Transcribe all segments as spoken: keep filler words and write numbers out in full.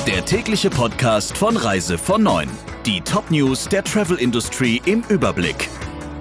Der tägliche Podcast von Reise von neun. Die Top-News der Travel-Industrie im Überblick.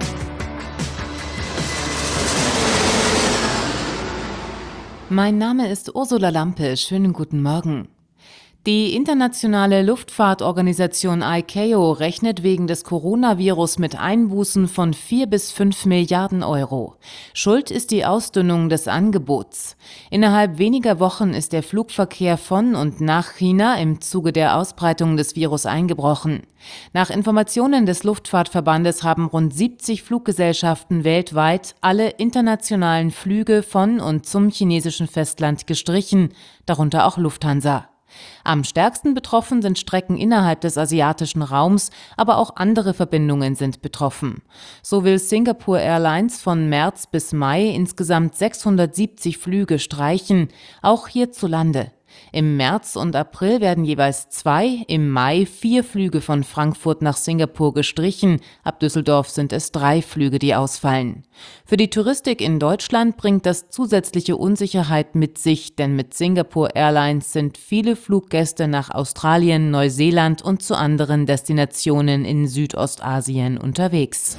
Mein Name ist Ursula Lampe. Schönen guten Morgen. Die internationale Luftfahrtorganisation I C A O rechnet wegen des Coronavirus mit Einbußen von vier bis fünf Milliarden Euro. Schuld ist die Ausdünnung des Angebots. Innerhalb weniger Wochen ist der Flugverkehr von und nach China im Zuge der Ausbreitung des Virus eingebrochen. Nach Informationen des Luftfahrtverbandes haben rund siebzig Fluggesellschaften weltweit alle internationalen Flüge von und zum chinesischen Festland gestrichen, darunter auch Lufthansa. Am stärksten betroffen sind Strecken innerhalb des asiatischen Raums, aber auch andere Verbindungen sind betroffen. So will Singapore Airlines von März bis Mai insgesamt sechshundertsiebzig Flüge streichen, auch hierzulande. Im März und April werden jeweils zwei, im Mai vier Flüge von Frankfurt nach Singapur gestrichen. Ab Düsseldorf sind es drei Flüge, die ausfallen. Für die Touristik in Deutschland bringt das zusätzliche Unsicherheit mit sich, denn mit Singapore Airlines sind viele Fluggäste nach Australien, Neuseeland und zu anderen Destinationen in Südostasien unterwegs.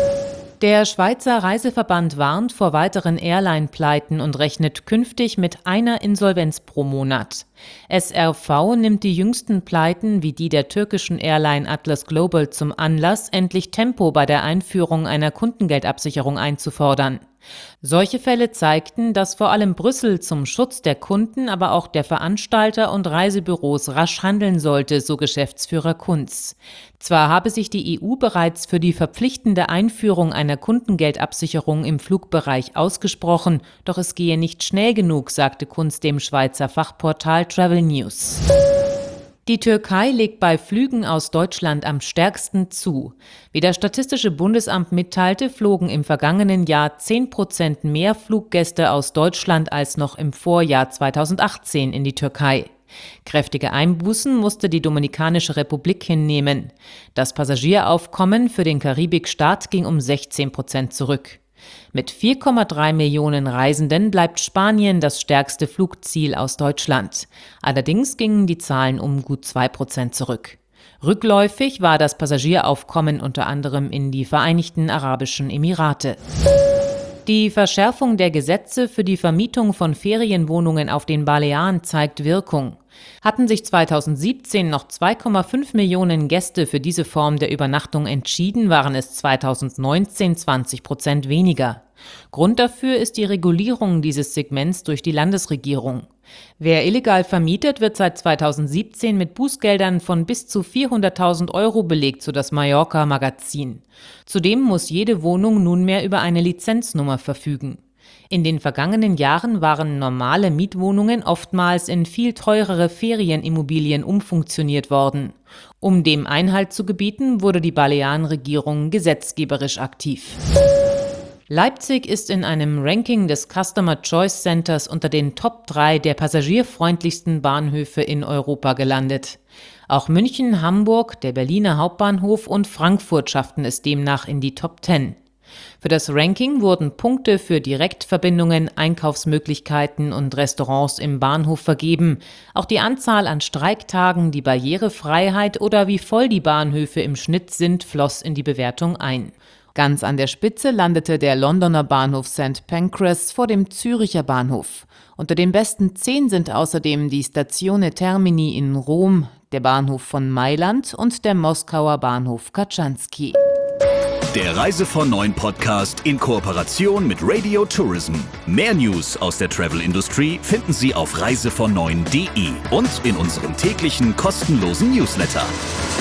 Der Schweizer Reiseverband warnt vor weiteren Airline-Pleiten und rechnet künftig mit einer Insolvenz pro Monat. S R V nimmt die jüngsten Pleiten wie die der türkischen Airline Atlas Global zum Anlass, endlich Tempo bei der Einführung einer Kundengeldabsicherung einzufordern. Solche Fälle zeigten, dass vor allem Brüssel zum Schutz der Kunden, aber auch der Veranstalter und Reisebüros rasch handeln sollte, so Geschäftsführer Kunz. Zwar habe sich die E U bereits für die verpflichtende Einführung einer Kundengeldabsicherung im Flugbereich ausgesprochen, doch es gehe nicht schnell genug, sagte Kunz dem Schweizer Fachportal Travel News. Die Türkei legt bei Flügen aus Deutschland am stärksten zu. Wie das Statistische Bundesamt mitteilte, flogen im vergangenen Jahr zehn Prozent mehr Fluggäste aus Deutschland als noch im Vorjahr zweitausendachtzehn in die Türkei. Kräftige Einbußen musste die Dominikanische Republik hinnehmen. Das Passagieraufkommen für den Karibikstaat ging um sechzehn Prozent zurück. Mit vier Komma drei Millionen Reisenden bleibt Spanien das stärkste Flugziel aus Deutschland. Allerdings gingen die Zahlen um gut zwei Prozent zurück. Rückläufig war das Passagieraufkommen unter anderem in die Vereinigten Arabischen Emirate. Die Verschärfung der Gesetze für die Vermietung von Ferienwohnungen auf den Balearen zeigt Wirkung. Hatten sich zweitausendsiebzehn noch zwei Komma fünf Millionen Gäste für diese Form der Übernachtung entschieden, waren es zweitausendneunzehn zwanzig Prozent weniger. Grund dafür ist die Regulierung dieses Segments durch die Landesregierung. Wer illegal vermietet, wird seit zweitausendsiebzehn mit Bußgeldern von bis zu vierhunderttausend Euro belegt, so das Mallorca-Magazin. Zudem muss jede Wohnung nunmehr über eine Lizenznummer verfügen. In den vergangenen Jahren waren normale Mietwohnungen oftmals in viel teurere Ferienimmobilien umfunktioniert worden. Um dem Einhalt zu gebieten, wurde die Balearenregierung gesetzgeberisch aktiv. Leipzig ist in einem Ranking des Customer Choice Centers unter den Top drei der passagierfreundlichsten Bahnhöfe in Europa gelandet. Auch München, Hamburg, der Berliner Hauptbahnhof und Frankfurt schafften es demnach in die Top zehn. Für das Ranking wurden Punkte für Direktverbindungen, Einkaufsmöglichkeiten und Restaurants im Bahnhof vergeben. Auch die Anzahl an Streiktagen, die Barrierefreiheit oder wie voll die Bahnhöfe im Schnitt sind, floss in die Bewertung ein. Ganz an der Spitze landete der Londoner Bahnhof Sankt Pancras vor dem Züricher Bahnhof. Unter den besten zehn sind außerdem die Stazione Termini in Rom, der Bahnhof von Mailand und der Moskauer Bahnhof Katschanski. Der Reise von neun Podcast in Kooperation mit Radio Tourism. Mehr News aus der Travel-Industrie finden Sie auf reise von neun punkt de und in unserem täglichen kostenlosen Newsletter.